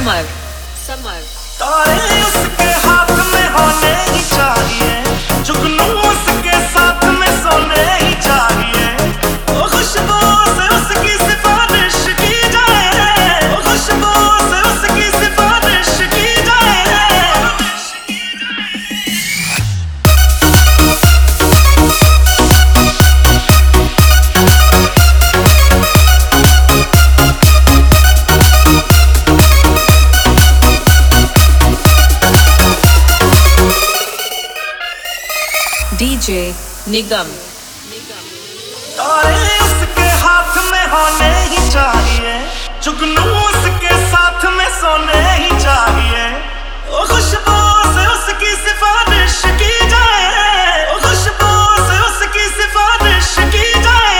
Summer summer तारे उसके हाथ में होने ही चाहिए, जुगनू उसके साथ में सोने ही चाहिए। वो खुशबू से उसकी सिफारिश की जाए, वो खुशबू से उसकी सिफारिश की जाए। डीजे निगम। तारे उसके हाथ में होने ही चाहिए, जुगनू उसके साथ में सोने ही चाहिए। वो खुशबू से उसकी सिफारिश की जाए, वो खुशबू से उसकी सिफारिश की जाए।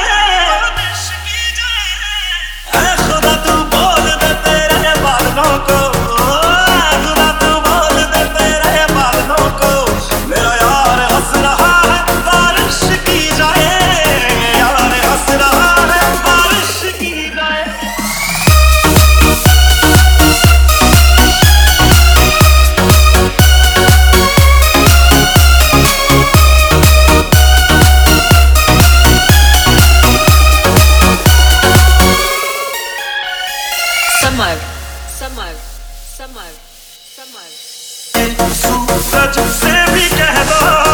ऐ खुदा तू बोल दे तेरे बादलों को, ऐ खुदा तू बोल दे तेरे बादलों को, मेरा यार हंस रहा है बारिश की जाए, यार हंस रहा है बारिश की जाए। समर समर समर समर सूरज से भी कह दो